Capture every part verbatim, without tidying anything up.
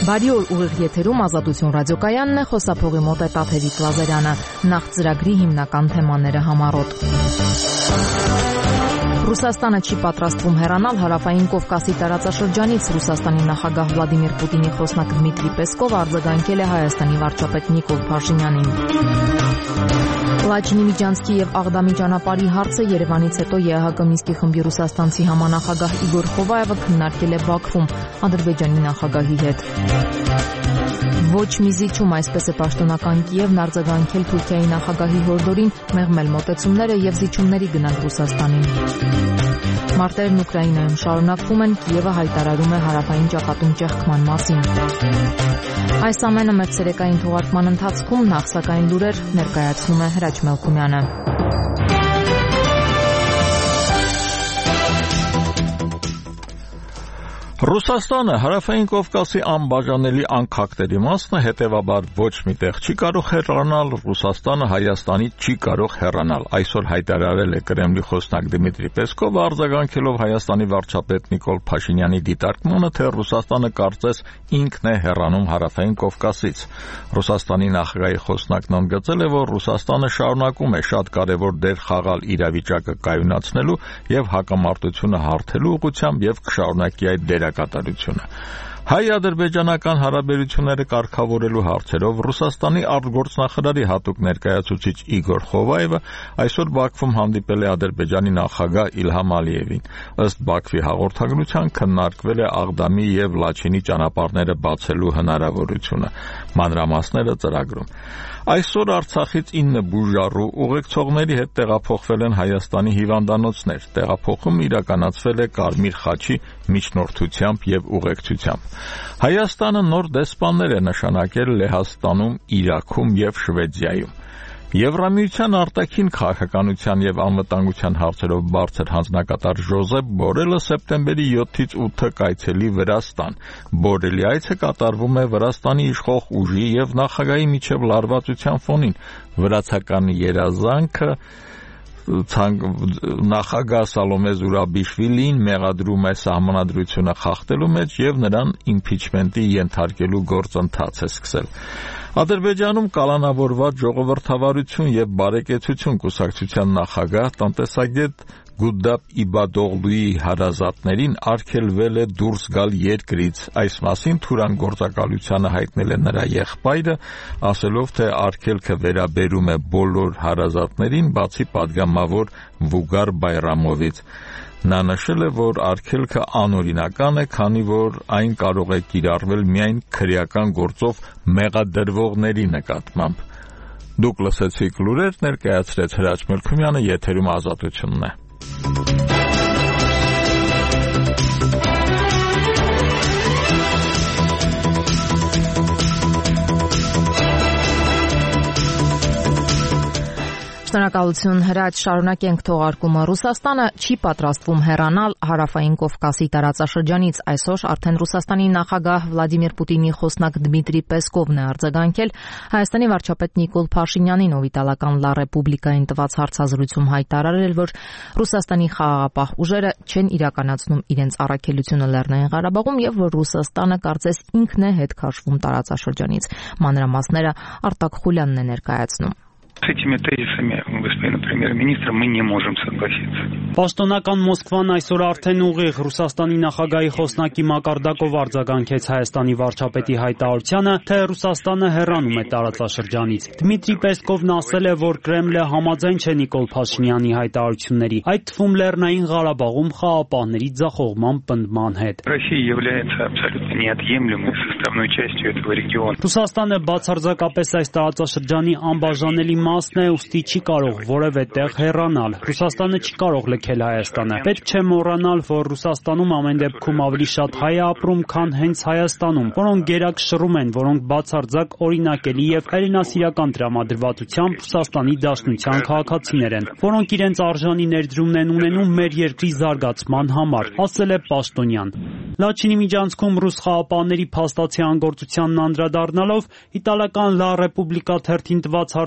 Բարի օր, ուղիղ եթերում Ազատություն ռադիոկայանն է, խոսափողի մոտ է Տաթևիկ Լազարյանը, նախ ծրագրի հիմնական թեմաները համառոտ։ Ռուսաստանը չի պատրաստվում հեռանալ Հարավային Կովկասի տարածաշրջանից։ Ռուսաստանի նախագահ Վլադիմիր Պուտինի խոսնակ Դմիտրի Պեսկովը արձագանքել է Հայաստանի վարչապետ Նիկոլ Փաշինյանին։ Լաչինի Միջանցքի եւ Աղդամի ճանապարհի հարցը Երևանից հետո ԵԱՀԿ Մինսկի խմբի ռուսաստանցի համանախագահ Իգոր Խովայևը քննարկել է Բաքվում Ադրբեջանի նախագահի հետ։ Ոչ մի զիջում, այսպես է պաշտոնական Կիևն արձագանքել Թուրքիայի նախագահի հորդորին մեղմել մոտեցումները եւ զիջումների գնալ Ռուսաստանին։ Մարտերն Ուկրաինայում շարունակվում են, Կիևը հայտարարում է հարավային ճակատում ճեղքման մասին։ Այս ամենը մեր ցերեկային թողարկման ընթացքում, նախ սակայն լուրեր ներկայացնում է Հրաչ Մելքումյանը։ Ռուսաստանը Հարավային Կովկասի անբաժանելի անկախների մասն է, հետևաբար ոչ միտեղ չի կարող հեռանալ, Ռուսաստանը Հայաստանից չի կարող հեռանալ։ Այսօր հայտարարել է Կրեմլի խոսնակ Դմիտրի Պեսկովը, արձագանքելով Հայաստանի վարչապետ Նիկոլ Փաշինյանի դիտարկմանը, թե Ռուսաստանը կարծես ինքն է հեռանում Հարավային Կովկասից։ Ռուսաստանի նախագահի խոսնակն ընդգծել է, որ Ռուսաստանը շարունակում է շատ կարևոր դեր խաղալ իրավիճակը կայունացնելու եւ հակամարտությունը հարթելու ուղղությամբ եւ կշարունակի այդ դերը կատարությունը։ Հայ-ադրբեջանական հարաբերությունները կարգավորելու հարցերով Ռուսաստանի արտգործնախարարի հատուկ ներկայացուցիչ Իգոր Խովայևը այսօր Բաքվում հանդիպել է Ադրբեջանի նախագահ Իլհամ Ալիևին։ Ըստ Բաքվի հաղորդագրության քննարկվել է Աղդամի եւ Լաչինի ճանապարհները բացելու հնարավորությունը։ Մանրամասները ծրագրում։ Այսօր Արցախից ինը բուժառու ուղեկցողների հետ տեղափոխվել են Հայաստանի հիվանդանոցներ։ Տեղափոխումը իրականացվել է Կարմիր խաչի միջնորդությամբ եւ ուղեկցությամբ։ Հայաստանը նոր դեսպաններ է նշանակել Լեհաստանում, Իրաքում եւ Շվեդիայում։ Եվրամիության արտաքին քաղաքականության եւ անվտանգության հարցերով բարձր հանձնակատար Ժոզեփ Բորելը սեպտեմբերի յոթից ութը կայցելի Վրաստան։ Բորելի այցը կատարվում է Վրաստանի իշխող ուժի եւ նախագահի միջև լարվածության ֆոնին։ Վրացական երազանքը նախագահ Սալոմե Զուրաբիշվիլին մեղադրում է սահմանադրությունը խախտելու մեջ եւ նրան իմպիչմենտի ենթարկելու գործընթաց է սկսել։ Ադրբեջանում կալանավորված ժողովրդավարություն եւ բարեկեցություն կուսակցության նախագահ տնտեսագետ Գուդապ Իբադօղլուի հարազատներին արգելվել է դուրս գալ երկրից։ Այս մասին Թուրան գործակալությանը հայտնել է նրա եղբայրը, ասելով, թե արգելքը վերաբերում է բոլոր հարազատներին, բացի падգամավոր Վուգար Բայրամովից։ Նա նշել է, որ արգելքը անօրինական է, քանի որ այն կարող է կիրառվել միայն քրեական գործով մեղադրվողների նկատմամբ։ Դուք լսեցիք լուրեր, ներկայացրեց Հրաչ Մելքումյանը, եթերում Ազատությունն է։ Շնորհակալություն Հրաչ, շարունակենք թողարկումը։ Ռուսաստանը չի պատրաստվում հեռանալ Հարավային Կովկասի տարածաշրջանից։ Այսօր արդեն Ռուսաստանի նախագահ Վլադիմիր Պուտինի խոսնակ Դմիտրի Պեսկովն է արձագանքել Հայաստանի վարչապետ Նիկոլ Փաշինյանին, ով իտալական Լա Ռեպուբլիկային տված հարցազրույցում հայտարարել, որ Ռուսաստանի խաղաղապահ ուժերը չեն իրականացնում իրենց առաքելությունը Լեռնային Ղարաբաղում եւ որ Ռուսաստանը կարծես ինքն է հետ քաշվում տարածաշրջանից։ Մանրամասները Արտակ Խուլյանն է ներկայացնում։ С этими тезисами господина премьер-министра мы не можем согласиться. Պաշտոնական Մոսկվան այսօր արդեն ուղիղ Ռուսաստանի նախագահի խոսնակի մակարդակով արձագանքեց Հայաստանի վարչապետի հայտարարությանը, թե Ռուսաստանը հեռանում է տարածաշրջանից։ Դմիտրի Պեսկովն ասել է, որ Կրեմլը համաձայն չէ Նիկոլ Փաշինյանի հայտարարությունների, այդ թվում Լեռնային Ղարաբաղում խաղաղապահների ձախողման պնդման հետ։ Россия является абсолютно неотъемлемой составной частью этого региона. Ռուսաստանը բացարձակապես այս տարածաշրջանի անբաժանելի մասն է, ուստի չի կարող որևէ տեղ հեռանալ։ Ռուսաստանը չի կարող լքել Հայաստանը։ Պետք չէ մոռանալ, որ Ռուսաստանում ամեն դեպքում ավելի շատ հայ է ապրում, քան հենց Հայաստանում, որոնք գերակ շռում են, որոնք բացարձակ օրինակելի եւ հայրենասիրական տրամադրվածությամբ Ռուսաստանի Դաշնության քաղաքացիներ են, որոնք իրենց արժանի ներդրումն են ունենում մեր երկրի զարգացման համար, ասել է պաշտոնյան։ Լաչինի միջանցքում ռուս խաղապահների փաստացի անգործությանն անդրադառնալով իտալական Լա Ռեպուբլիկա թերթին տված հարցազրույցում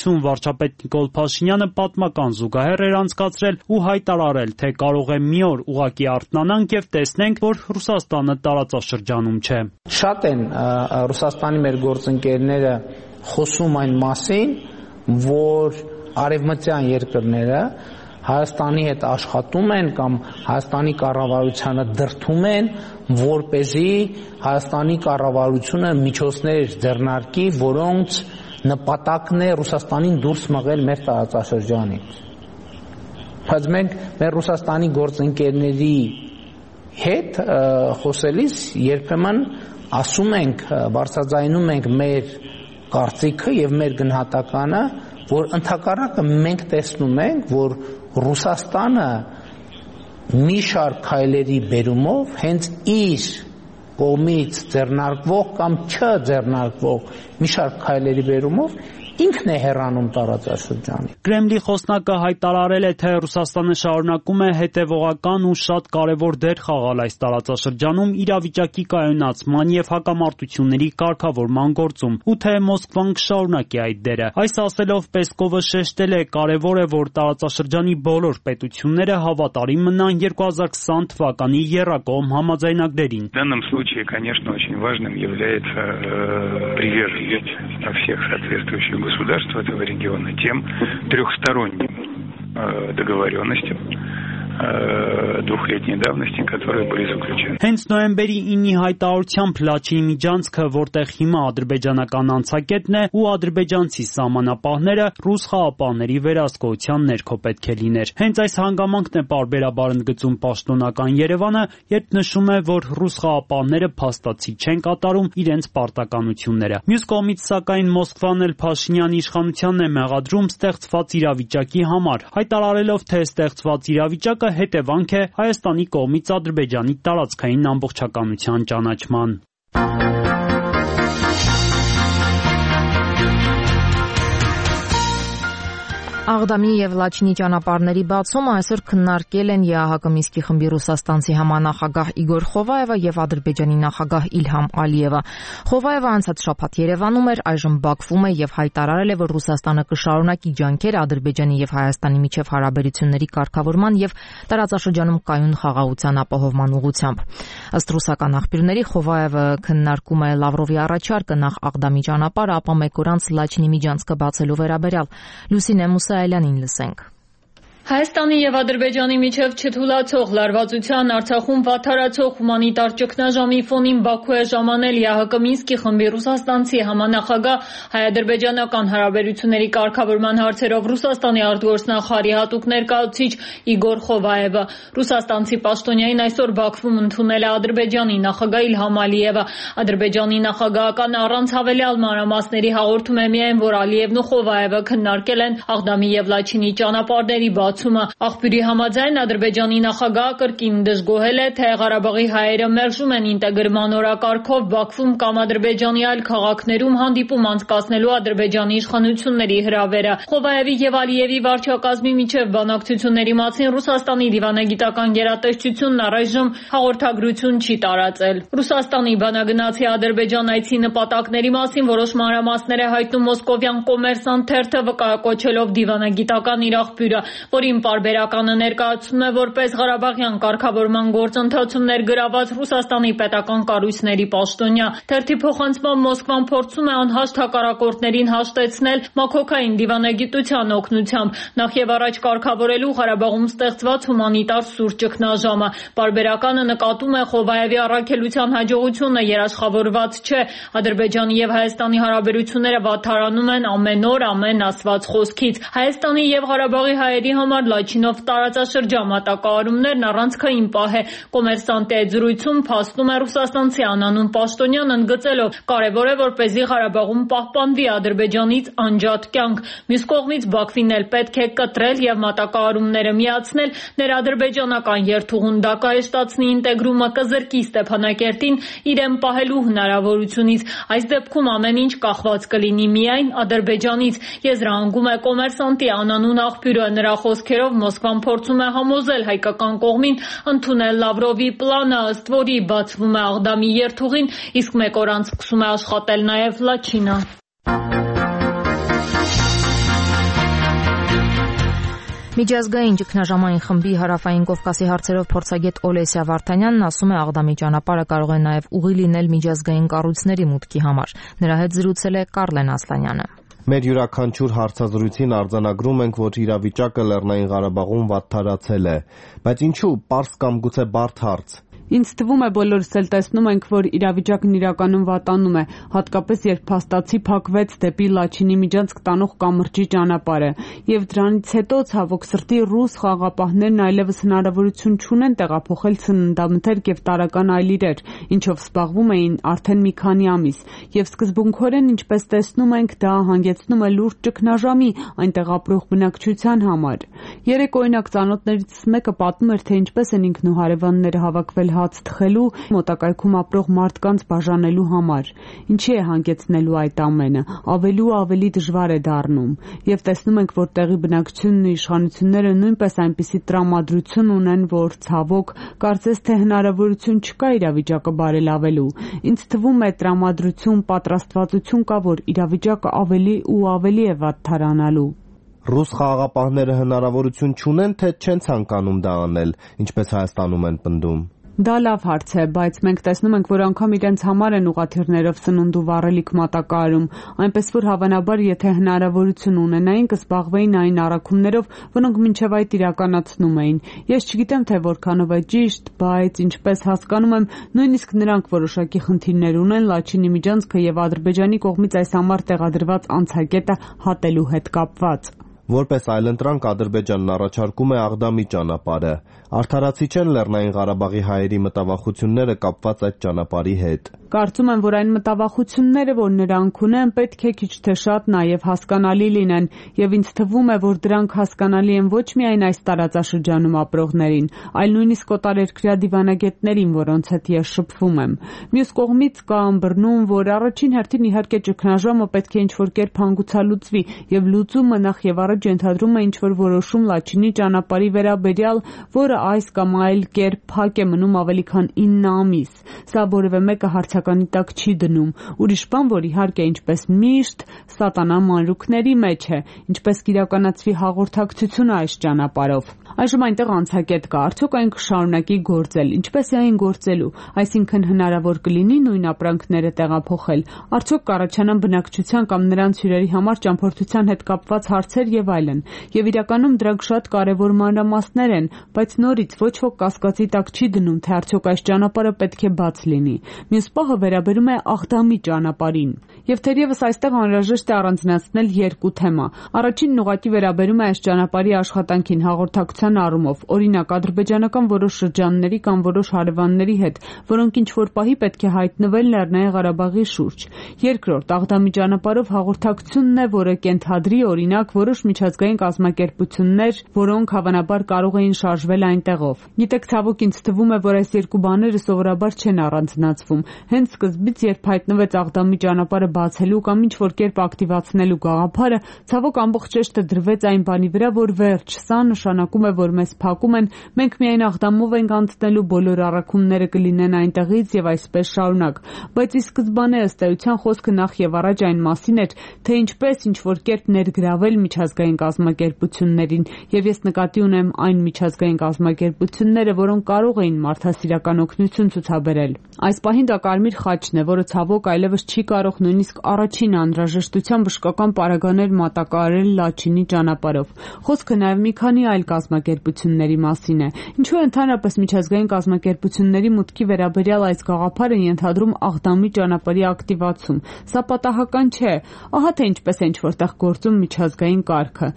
հարաբերություն վարչապետ Նիկոլ Փաշինյանը պատմական զուգահեռ էր անցկացրել ու հայտարարել, թե կարող է մի օր ուղղակի արթնանանք եւ տեսնենք, որ Ռուսաստանը տարածաշրջանում չէ։ Շատ են Ռուսաստանի մեր գործընկերները խոսում այն մասին, որ արևմտյան երկրները Հայաստանի հետ աշխատում են կամ Հայաստանի կառավարությանը դրդում են, որպեսզի Հայաստանի կառավարությունը միջոցներ ձեռնարկի, որոնց նպատակն է Ռուսաստանին դուրս մղել մեր տարածաշրջանից։ Բայց մենք մեր Ռուսաստանի գործընկերների հետ խոսելիս երբեմն ասում ենք, բարձրաձայնում ենք մեր կարծիքը եւ մեր գնահատականը, որ ընդհակառակը մենք տեսնում ենք, որ Ռուսաստանը մի շարք քայլերի բերումով հենց իր կողմից ձեռնարկվող կամ չձեռնարկվող մի շարք քայլերի բերումով ինքն է հեռանում տարածաշրջանից։ Կրեմլի խոսնակը հայտարարել է, թե Ռուսաստանը շարունակում է հետևողական ու շատ կարևոր դեր խաղալ այս տարածաշրջանում իրավիճակի կայունացման եւ հակամարտությունների կարգավորման գործում, ու թե Մոսկվան կշարունակի այդ դերը։ Այս ասելով Պեսկովը շեշտել է, կարևոր է, որ տարածաշրջանի բոլոր պետությունները հավատարիմ մնան երկու հազար քսան թվականի եռակողմ համաձայնագրերին։ В данном случае, конечно, очень важным является приверженность всех соответствующих государств этого региона тем трехсторонним договоренностям двухлетней давности, которые были заключены. Հենց նոյեմբերի ինի հայտարարությամբ Լաչինի միջանցքը, որտեղ հիմա ադրբեջանական անցակետն է ու ադրբեջանցի սահմանապահները ռուս խաղապահների վերահսկողության ներքո պետք է լիներ։ Հենց այս հանգամանքն է պարբերաբար ընդգծում պաշտոնական Երևանը, երբ նշում է, որ ռուս խաղապահները փաստացի չեն կատարում իրենց պարտականությունները։ Մյուս կողմից, սակայն, Մոսկվան էլ Փաշինյանի իշխանությանն է մեղադրում ստեղծված իրավիճակի համար, հայտարարելով, թե ստեղծված իրավիճակը հետևանք է Հայաստանի կողմից Ադրբեջանի տարածքային ամբողջականության ճանաչման։ Աղդամի եւ Լաչինի ճանապարհների բացումը այսօր քննարկել են ԵԱՀԿ Մինսկի խմբի ռուսաստանցի համանախագահ Իգոր Խովայևը եւ Ադրբեջանի նախագահ Իլհամ Ալիևը։ Խովայևը անցած շաբաթ Երևանում էր, այժմ Բաքվում է եւ հայտարարել է, որ Ռուսաստանը կշարունակի ջանքեր Ադրբեջանի եւ Հայաստանի միջև հարաբերությունների կարգավորման եւ տարածաշրջանում կայուն խաղաղության ապահովման ուղղությամբ։ Ըստ ռուսական աղբյուրների, Խովայևը քննարկում է Լավրովի առաջարկը նախ Աղդամի ճանապարհը, ապա մեկ օր անց Լաչինի միջանցքը բացելու վերաբերյալ։ Լուսինե Մուսայելյանին լսենք։ Հայաստանի եւ Ադրբեջանի միջև չթուլացող լարվածության, Արցախում վատթարացող հումանիտար ճգնաժամի ֆոնին Բաքու է ժամանել ԵԱՀԿ Մինսկի խմբի ռուսաստանցի համանախագահ հայ-ադրբեջանական հարաբերությունների կարգավորման հարցերով Ռուսաստանի արտգործնախարարի հատուկ ներկայացուցիչ Իգոր Խովայևը։ Ռուսաստանցի պաշտոնյային այսօր Բաքվում ընդունել է Ադրբեջանի նախագահ Իլհամ Ալիևը։ Ադրբեջանի նախագահական առանց հավելյալ մանրամասների հաղորդում է միայն, որ Ալիևն ու Խովայևը քննարկել են Աղդամի եւ Լաչինի ճանապարհների Աղբյուրի համաձայն Ադրբեջանի նախագահը կրկին դժգոհել է, թե Ղարաբաղի հայերը մերժում են ինտեգրման օրակարգով Բաքվում կամ Ադրբեջանի այլ քաղաքներում հանդիպում անցկացնելու Ադրբեջանի իշխանությունների հրավերը։ Խովայևի եւ Ալիևի վարչակազմի միջև բանակցությունների մասին Ռուսաստանի դիվանագիտական գերատեսչությունն առայժմ հաղորդագրություն չի տարածել։ Ռուսաստանի բանագնացի Ադրբեջան այցի նպատակների մասին որոշ մանրամասներ է հայտնում մոսկովյան Կոմերսանտ թերթը, վկայակոչելով դիվանագիտական իր աղբյուրը, որին պարբերականը ներկայացնում է որպես Ղարաբաղյան կարգավորման գործընթացում ներգրաված Ռուսաստանի պետական կառույցների պաշտոնյա։ Թերթի փոխանցմամբ Մոսկվան փորձում է անհաշտ հակառակորդներին հաշտեցնել մաքոքային դիվանագիտության օգնությամբ, նախ եւ առաջ կարգավորելու Ղարաբաղում ստեղծված հումանիտար սուր ճգնաժամը։ Պարբերականը նկատում է Խովայևի առաքելության հաջողությունը երաշխավորված չէ։ Ադրբեջանի եւ Հայաստանի հարաբերությունները վատթարանում են ամեն օր, ամեն ասված խոսքից։ Հայաստանի եւ Ղարաբաղի հայերի համար Լաչինով տարածաշրջան մատակարարումներն առանցքային պահ է։ Կոմերսանտի այդ զրույցում փաստում է ռուսաստանցի անանուն պաշտոնյան, ընդգծելով կարևոր է, որպեսզի Ղարաբաղում պահպանվի Ադրբեջանից անջատ կյանք։ Մյուս կողմից Բաքվին էլ պետք է կտրել եւ մատակարարումները միացնել, ներադրբեջանական երթուղուն դա կայեշտացնի ինտեգրումը, կզրկի Ստեփանակերտին իրեն պահելու հնարավորությունից։ Այս դեպքում ամեն ինչ կախված կլինի միայն Ադրբեջանից։ Եզրահանգում է Կոմերսանտի անանուն աղբյուրը։ Նրա խոսքերով Մոսկվան փորձում է համոզել հայկական կողմին ընդունել Լավրովի պլանը, ըստ որի բացվում է Աղդամի երթուղին, իսկ մեկ օր անց սկսում է աշխատել նաև Լաչինը։ Միջազգային ճգնաժամային խմբի հարավային Կովկասի հարցերով փորձագետ Օլեսիա Վարդանյանն ասում է, Աղդամի ճանապարհը կարող է նաև ուղի լինել միջազգային կառույցների մուտքի համար։ Նրա հետ զրուցել է Կարլեն Ասլանյանը։ Մեր յուրաքանչյուր հարցազրույցին արձանագրում ենք, որ իրավիճակը Լեռնային Ղարաբաղում վատթարացել է, բայց ինչու, պարզ կամ գուցե բարդ հարց։ Ինձ թվում է բոլորս էլ տեսնում ենք, որ իրավիճակն իրականում վատանում է, հատկապես երբ փաստացի փակվեց դեպի Լաչինի Միջանցք տանող կամրջի ճանապարհը, եւ դրանից հետո ցավոք սրտի ռուս խաղաղապահներն այլևս հնարավորություն չունեն տեղափոխել սննդամթերք եւ տարական այլ իրեր, ինչով զբաղվում էին արդեն մի քանի ամիս, եւ սկզբունքորեն, ինչպես տեսնում ենք, դա հանգեցնում է լուրջ ճգնաժամի այնտեղ ապրող բնակչության համար։ Երեք օրինակ ծանոթներից մեկը պատմում էր, թե ինչպես են ինքն ու հարևանները հավաքվել հաց թխելու, մոտակայքում ապրող մարդկանց բաժանելու համար։ Ինչի է հանգեցնելու այդ ամենը, ավելի ու ավելի դժվար է դառնում, եւ տեսնում ենք, որ տեղի բնակչությունն ու իշխանությունները նույնպես այնպիսի տրամադրություն ունեն, որ ցավոք կարծես թե հնարավորություն չկա իրավիճակը բարելավելու։ Ինձ թվում է տրամադրություն, պատրաստվածություն կա, որ իրավիճակը ավելի ու ավելի է վատթարանալու։ Ռուս խաղաղապահները հնարավորություն չունեն, թե չեն ցանկանում դա անել, ինչպես Հայաստանում են պնդում։ Դա լավ հարց է, բայց մենք տեսնում ենք, որ անգամ իրենց համար են ուղղաթիռներով սնունդ ու վառելիք մատակարարում, այնպես որ հավանաբար, եթե հնարավորություն ունենային, կզբաղվեին այն առաքումներով, որոնք մինչև այդ իրականացնում էին։ Ես չգիտեմ, թե որքանով է ճիշտ, բայց ինչպես հասկանում եմ, նույնիսկ նրանք որոշակի խնդիրներ ունեն Լաչինի Միջանցքը եւ Ադրբեջանի կողմից այս համար տեղադրված անցակետը հատելու հետ կապված։ Որպես այլընտրանք Ադրբեջանն առաջարկում է Աղդամի ճանապարհը։ Արդարացի չեն Լեռնային Ղարաբաղի հայերի մտավախությունները կապված այդ ճանապարհի հետ։ Կարծում եմ, որ այն մտավախությունները, որ նրանք ունեն, պետք է քիչ թե շատ նաև հասկանալի լինեն, եւ ինձ թվում է, որ դրանք հասկանալի են ոչ միայն այս տարածաշրջանում ապրողներին, այլ նույնիսկ օտարերկրյա դիվանագետներին, որոնց հետ ես շփվում եմ։ Մյուս կողմից կա ըմբռնում, որ առաջին հերթին իհարկե ճգնաժամը պետք է ինչ-որ կերպ հանգուցալուծվի, եւ լուծումը նախ եւ առաջ ենթադրում է ինչ-որ որոշում Լաչինի ճանապարհի վերաբերյալ, որը այս կամ այլ կերպ փակ է մնում ավելի քան ինը ամիս։ Սա որևէ մեկը հարցականի տակ չի դնում։ Ուրիշ բան, որ իհարկե ինչպես միշտ սատանա մանրուքների մեջ է, ինչպես կիրականացվի հաղորդակցությունը այս ճանապարհով։ Այժմ այնտեղ անցակետ կա, արդյոք այն կշարունակի գործել, ինչպես է այն գործելու, այսինքն հնարավոր կլինի նույն ապրանքները տեղափոխել, արդյոք կառաջանան բնակչության կամ նրանց հյուրերի համար ճամփորդության հետ կապված հարցեր եւ այլն։ Եվ իրականում դրանք շատ կարեւոր մանրամասներ են, բայց նորից ոչ ոք կասկածի տակ չի դնում, թե արդյոք այս ճանապարհը պետք է բաց լինի։ Մյուս պահը վերաբերում է Աղդամի ճանապարհին։ Եվ թերևս այստեղ անհրաժեշտ է առանձնացնել երկու թեմա։ Առաջինն ուղղակի վերաբերում է այս ճանապարհի աշխատանքին հաղորդակցության առումով, օրինակ ադրբեջանական որոշ շրջանների կամ որոշ հարևանների հետ, որոնք ինչ-որ պահի պետք է հայտնվեն Լեռնային Ղարաբաղի շուրջ։ Երկրորդ, Աղդամի ճանապարհով հաղորդակցությունն է, որը կենթադրի օրինակ որոշ միջազգային կազմակերպություններ, որոնք հավանաբար կարող էին շարժվել այնտեղով։ Գիտեք, ցավոք ինձ թվում է, որ այս երկու բաները սովորաբար չեն առանձնացվում։ Հենց սկզբից, երբ հայտնվեց Աղդամի ճանապարհը բացելու կամ ինչ-որ կերպ ակտիվացնելու գաղափարը, ցավոք ամբողջ շեշտը դրվեց այն բանի վրա, որ վերջ, սա նշանակում է, որ մեզ փակում են, մենք միայն Աղդամով ենք անցնելու, բոլոր առաքումները կլինեն այնտեղից եւ այսպես շարունակ։ Բայց ի սկզբանե ըստ էության խոսքը նախ եւ առաջ այն մասին էր, թե ինչպես ինչ-որ կերպ ներգրավել միջազգային կազմակերպություններին, եւ ես նկատի ունեմ այն միջազգային կազմակերպությունները, որոնք կարող էին մարդասիրական օգնություն ցուցաբերել։ Այս պահին դա կարմիր խաչն է, որը ցավոք այլևս չի կարող նույնիսկ առաջին անհրաժեշտության բժշկական պարագաներ մատակարարել Լաչինի ճանապարհով։ Խոսքը նաև մի քանի այլ կազմակերպությունների մասին է։ Ինչու է ընդհանրապես միջազգային կազմակերպությունների մուտքի վերաբերյալ այս գաղափարը ենթադրում Աղդամի ճանապարհի ակտիվացում։ Սա պատահական չէ։ Ահա թե ինչպես է ինչ-որտեղ գործում միջազգային կարգը։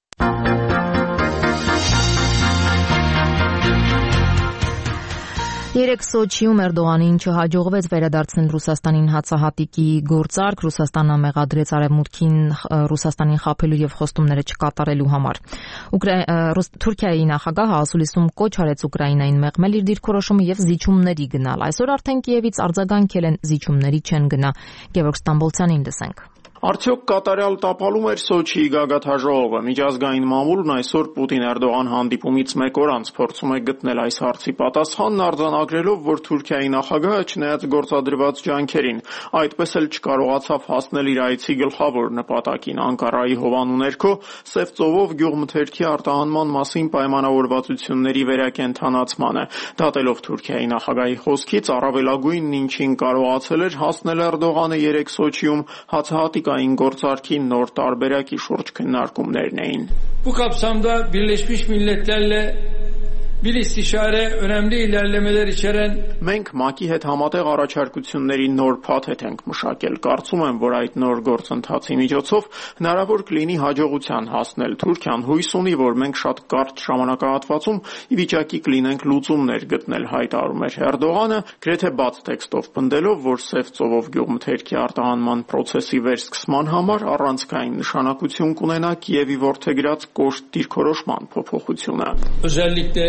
Երեք Սոչիում Էրդողանին չհաջողվեց վերադարձնել Ռուսաստանին հացահատիկի գործարք, Ռուսաստանը մեղադրեց Արևմուտքին Ռուսաստանին խաբելու եւ խոստումները չկատարելու համար։ Թուրքիայի նախագահը ասուլիսում կոչ արեց Ուկրաինային մեղմել իր դիրքորոշումը եւ զիջումների գնալ։ Այսօր արդեն Կիևից արձագանքել են զիջումների չեն գնա։ Գևորգ Ստամբոլցյանին լսենք։ Արդյոք կատարյալ տապալում էր Սոչիի գագաթաժողովը։ Միջազգային մամուլն այսօր Պուտին-Էրդողան հանդիպումից մեկ օր անց փորձում է գտնել այս հարցի պատասխանն արձանագրելով, որ Թուրքիայի նախագահը չնայած գործադրված ջանքերին, այդպես էլ չկարողացավ հասնել իր այցի գլխավոր նպատակին։ Անկարայի հովանու ներքո Սև ծովով գյուղմթերքի արտահանման մասին պայմանավորվածությունների վերակենդանացմանը։ Դատելով Թուրքիայի նախագահի խոսքից, առավելագույնն ինչին կարողացել էր հասնել Էրդողանը երեկ Սոչիում, հացահատիկ գործարքի նոր տարբերակի շուրջ քննարկումներն էին։ Bu kapsamda Birleşmiş Milletler'le bir istişare önemli ilerlemeler içeren Մենք ՄԱԿ-ի հետ համատեղ առաջարկությունների նոր փաթեթ ենք մշակել։ Կարծում եմ, որ այդ նոր գործընթացի միջոցով հնարավոր կլինի հաջողության հասնել։ Թուրքիան հույս ունի, որ մենք շատ կարճ ժամանակահատվածում ի վիճակի կլինենք լուծումներ գտնել, հայտարարում էր Էրդողանը, գրեթե բաց տեքստով պնդելով, որ Սև ծովով գյուղմթերքի արտահանման process-ի վերսկսման համար առանցքային նշանակություն կունենա Կիևի որդեգրած կոշտ դիրքորոշման փոփոխությունը։ Özellikle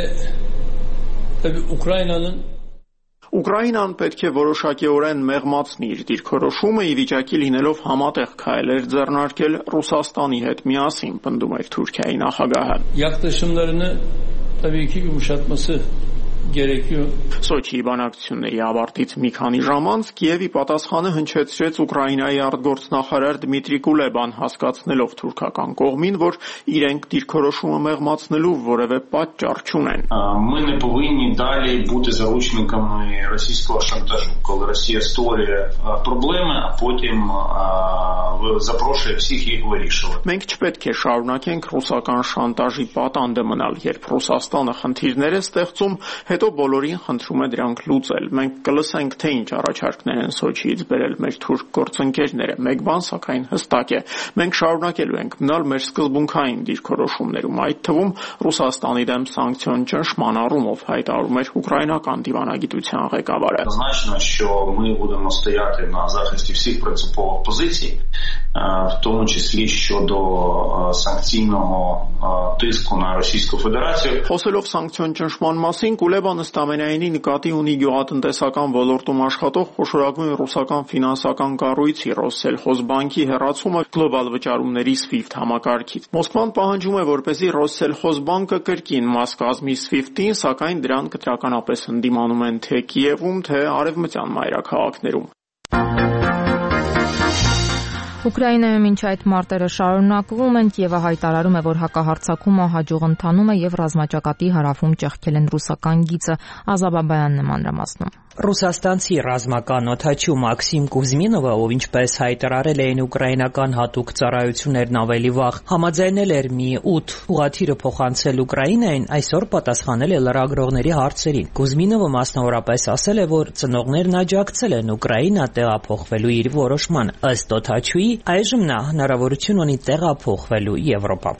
tabii Ukrayna'nın Ուկրաինան պետք է որոշակիորեն մեղմացնի իր դիրքորոշումը, ի վիճակի լինելով համատեղ քայլեր ձեռնարկել Ռուսաստանի հետ միասին, պնդում էր Թուրքիայի նախագահը։ Yaklaşımlarını tabii ki yumuşatması gerekiyor. Սոչիի բանակցությունների ավարտից մի քանի ժամ անց Կիևի պատասխանը հնչեցրեց Ուկրաինայի արտգործնախարար Դմիտրի Կուլեբան, հասկացնելով թուրքական կողմին, որ իրենք դիրքորոշումը մեղմացնելու որևէ պատճառ չունեն։ Ми не повинні далі бути заручниками російського шантажу, коли Росія створює проблеми, а потім запрошує всіх їх вирішувати. Մենք չպետք է շարունակենք ռուսական շանտաժի պատանդը մնալ, երբ Ռուսաստանը խնդիրներ է ստեղծում, հետո բոլորին խնդրում է դրանք լուծել։ Մենք կլսենք, թե ինչ առաջարկներ են Սոչիից բերել մեր թուրք գործընկերները։ Մեկ բան սակայն հստակ է, մենք շարունակելու ենք մնալ մեր սկզբունքային դիրքորոշումներում, այդ թվում Ռուսաստանի դեմ սանկցիոն ճնշման առումով, հայտարարում էր ուկրաինական դիվանագիտության ղեկավարը։ Однозначно, що ми будемо стояти на захисті всіх принципових позицій, в тому числі щодо санкційного тиску на Російську Федерацію. Խոսելով սանկցիոն ճնշման մասին, Կուլեբան ըստ ամենայնի նկատի ունի գյուղատնտեսական ոլորտում աշխատող խոշորագույն ռուսական ֆինանսական կառույցի Ռոսսելխոզբանկի հեռացումը գլոբալ վճարումների SWIFT համակարգից։ Մոսկվան պահանջում է, որպեսզի Ռոսսելխոզբանկը կրկին մաս կազմի SWIFT-ին, սակայն դրան կտրականապես ընդդիմանում են թե Կիևում, թե արևմտյան մայրաքաղաքներում։ Ուկրաինայում ինչ այդ մարտերը շարունակվում են, Կիևը հայտարարում է, որ հակահարձակումը հաջող ընթանում է եւ ռազմաճակատի հարավում ճեղքել են ռուսական գիծը։ Ազա Բաբայանն է մանրամասնում։ Ռուսաստանցի ռազմական օդաչու Մաքսիմ Կուզմինովը, ով ինչպես հայտարարել էին ուկրաինական հատուկ ծառայություններն ավելի վաղ, համաձայնել էր մի ութ ուղղաթիռը փոխանցել Ուկրաինային, այսօր պատասխանել է լրագրողների հարցերին։ Կուզմինովը մասնավորապես ասել է, որ ծնողներն աջակցել են Ուկրաինա տեղափոխվելու իր որոշմանը։ Ըստ օդաչուի, այժմ նա հնարավորություն ունի տեղափոխվելու Եվրոպա։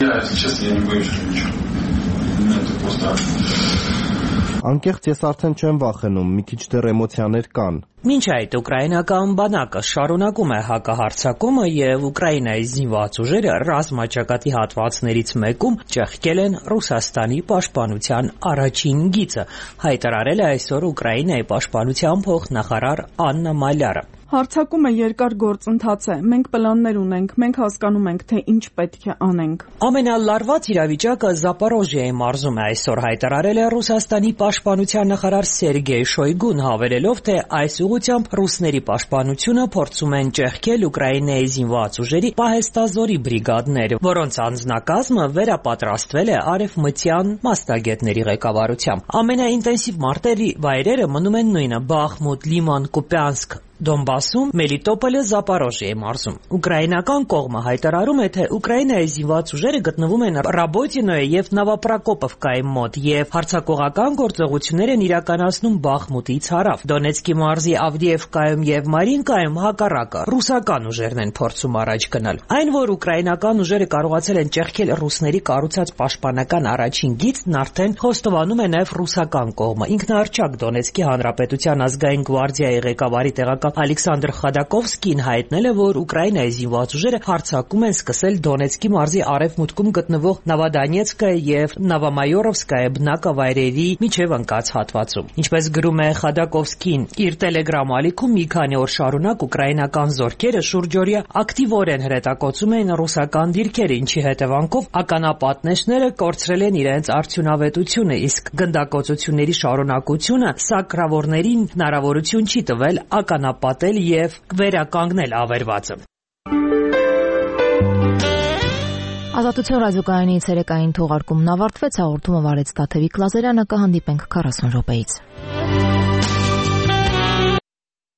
Անկեղծ ես արդեն չեմ վախենում, մի քիչ դեռ էմոցիաներ կան։ Մինչ այդ ուկրաինական բանակը շարունակում է հակահարձակումը եւ Ուկրաինայի զինված ուժերը ռազմաճակատի հատվածներից մեկում ճեղքել են Ռուսաստանի պաշտպանության առաջին գիծը, հայտարարել է այսօր Ուկրաինայի պաշտպանության փոխնախարար Աննա Մալյարը։ Հարձակումը երկար գործընթաց է։ Մենք պլաններ ունենք, մենք հասկանում ենք, թե ինչ պետք է անենք։ Ամենալարված իրավիճակը Զապորոժիայի մարզում է, այսօր հայտարարել է Ռուսաստանի պաշտպանության նախարար Սերգեյ Շոյգուն, հավելելով, թե այս ուղղությամբ ռուսների պաշտպանությունը փորձում են ճեղքել Ուկրաինայի զինված ուժերի պահեստազորի բրիգադները, որոնց անձնակազմը վերապատրաստվել է արևմտյան մասնագետների ղեկավարությամբ։ Ամենաինտենսիվ մարտերի վայրերը մնում են նույնը՝ Բախմուտ, Լիման, Կուպյանսկ, Դոնբասում, Մելիտոպոլը, Զապորոժիայի մարզում։ Ուկրաինական կողմը հայտարարում է, թե Ուկրաինայի զինված ուժերը գտնվում են Ռաբոտինոյի եւ Նովոպրոկոպովկայի մոտ եւ հարձակողական գործողություններ են իրականացնում Բախմուտից հարավ։ Դոնեցկի մարզի Ավդիևկայում եւ Մարինկայում հակառակը ռուսական ուժերն են փորձում առաջ գնալ։ Այն, որ ուկրաինական ուժերը կարողացել են ճեղքել ռուսների կառուցած պաշտպանական առաջին գիծն, արդեն խոստովանում է նաեւ ռուսական կողմը։ Ինքնահռչակ Դոնեցկի հանրապետության ազգային գվարդիայի ղեկավարի տեղական գեներալ Ալեքսանդր Խադակովսկին հայտնել է, որ Ուկրաինայի զինված ուժերը հարձակում են սկսել Դոնեցկի մարզի արևմուտքում գտնվող Նովոդոնեցկայ եւ Նովոմայորովսկայ բնակավայրերի միջև ընկած հատվածում։ Ինչպես գրում է Խադակովսկին իր Telegram ալիքում, մի քանի օր շարունակ ուկրաինական զորքերը շուրջօրյա ակտիվորեն հրետակոծում էին ռուսական դիրքեր, ինչի հետևանքով ականապատնեշները կորցրել են իրենց արդյունավետությունը, իսկ գնդակոծությունների շարունակությունը սակրավորներին հնարավորություն չի տվել ականապատել եւ վերականգնել ավերվածը։ Ազատություն ռադիոկայանի ցերեկային թողարկումն ավարտվեց, հաղորդումը վարեց Տաթևիկ Լազարյանը, կհանդիպենք քառասուն րոպեից։